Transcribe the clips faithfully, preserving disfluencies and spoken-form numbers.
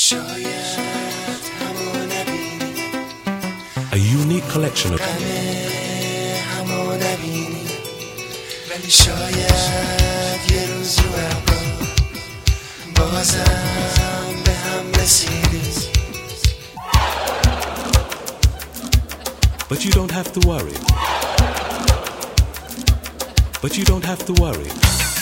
شاید همو نبینی A unique collection of همو نبینی ولی شاید یه روز رو ابرا بازم به هم رسیدی. But you don't have to worry. But you don't have to worry.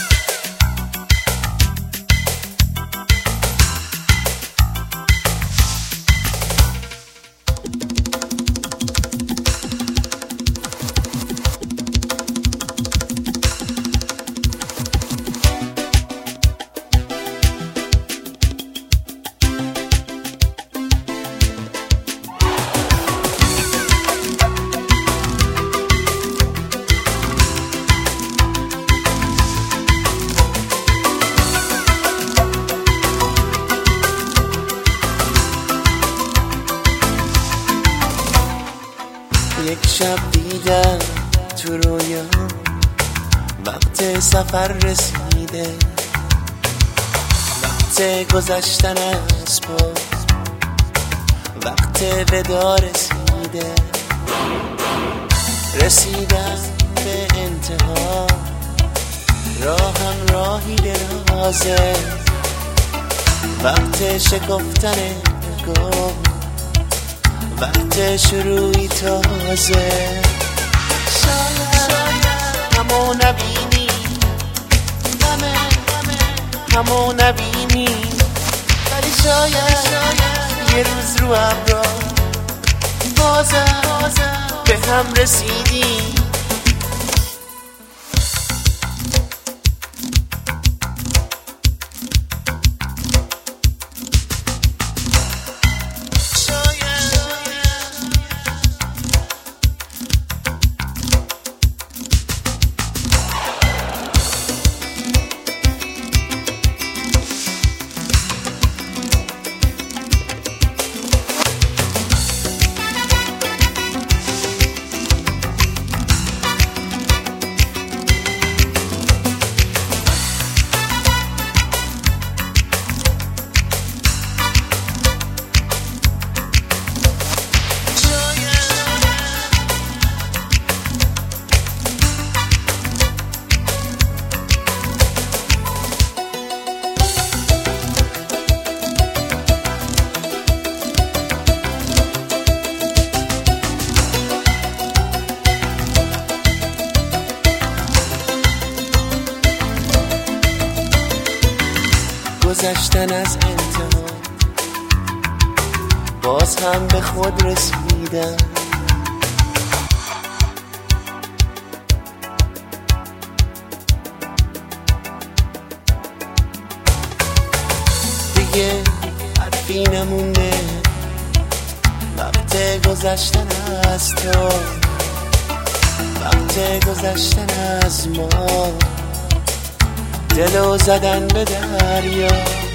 یک شب دیدم تو رویا وقت سفر رسیده، وقت گذشتن از پا، وقت ودا رسیده. رسیدم به انتها، راهم راهی درازه، وقت شکفتن گم، وقت شروعی تازه. شاید همو نبینی، همه همو نبینی ولی شاید یه روز رو ابرا بازم به هم رسیدی. گذشتن از انتها، باز هم به خود رسیدم. دیگه حرفی نمونده، وقت گذشتن از تو، وقت گذشتن از ما، دلو زدن به دریا.